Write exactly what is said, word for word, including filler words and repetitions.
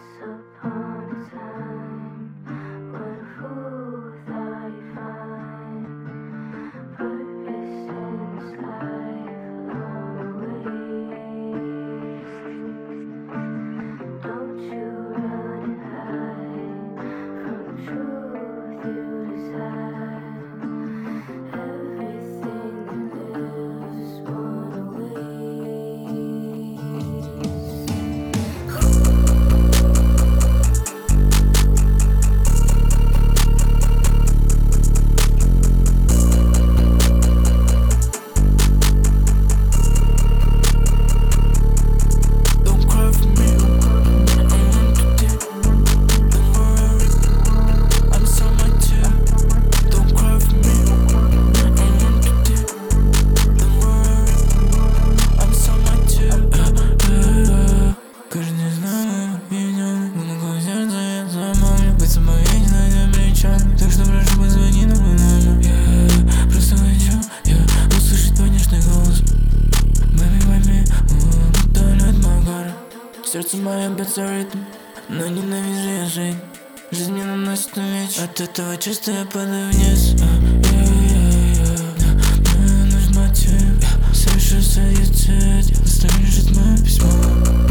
upon a time, what a fool thought he'd find purpose in this life along the way. Don't you run and hide from the truth you decide. Everything that lives is born away. Так что прошу, позвони на мой номер. Я просто хочу, я услышать понежный голос. Baby, baby, утоляет мой город. Сердце мое бьется в ритм, но ненавижу я жить. Жизнь мне наносит увечья, от этого чувства я падаю вниз. Мне нужен мотив, совершу суицид. Доставишь мое письмо.